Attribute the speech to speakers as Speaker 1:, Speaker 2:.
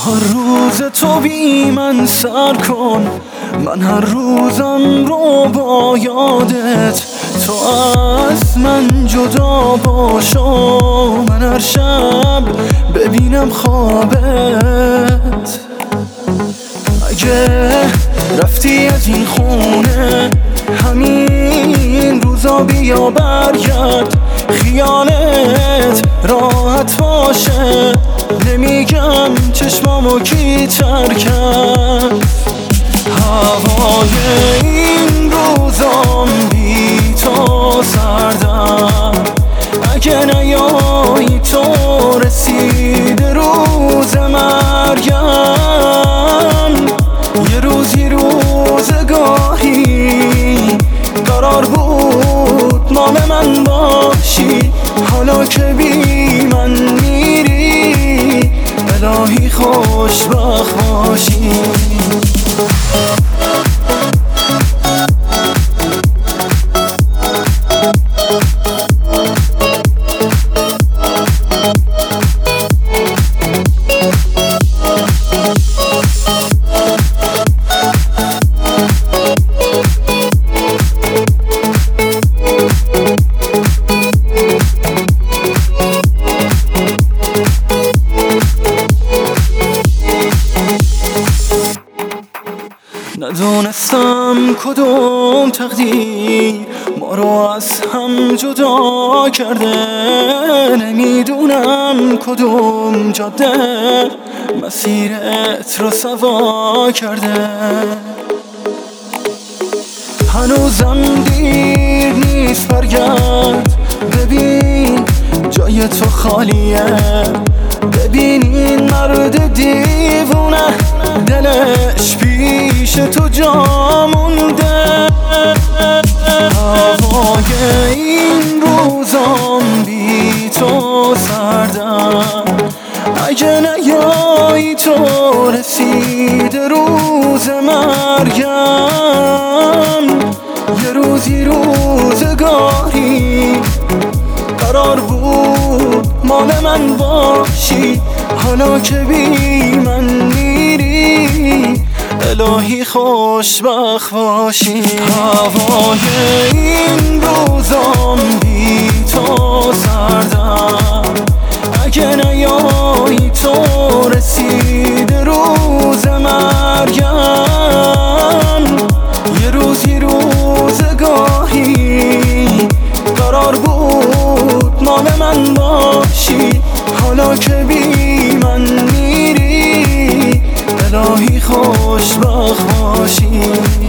Speaker 1: هر روز تو بی من سر کن، من هر روزم رو با یادت. تو از من جدا باشو، من هر شب ببینم خوابت. اگه رفتی از این خونه همین روزا بیا برگرد، خیالت راحت باشه. نمیگم چشمامو کی تر کرد. هوای این روزام بی تو سردم، اگه نیایی تو رسیده روز مرگم. یه روزگاهی قرار بود مال من باشی، حالا که بی من میری الهی خوشبخت باشی. ندونستم کدوم تقدیر ما رو از هم جدا کرده، نمیدونم کدوم جاده مسیرت رو سوا کرده. هنوزم دیر نیست برگرد، ببین جای تو خالیه. ببین این مرد دیوونه دلش پیش تو جا مونده. هوای این روزام بی تو سردم، اگه نیایی تو رسیده روز مرگم. یه روزگاهی قرار بود مال من باشی، حالا که بی من میری الهی خوشبخت باشی. هوای این روزام بی تو سردم، اگه نیایی تو رسیده روز مرگم. یه روزگاهی قرار بود مال من باشی، حالا که بی من میری الهی خوشبخت باشی.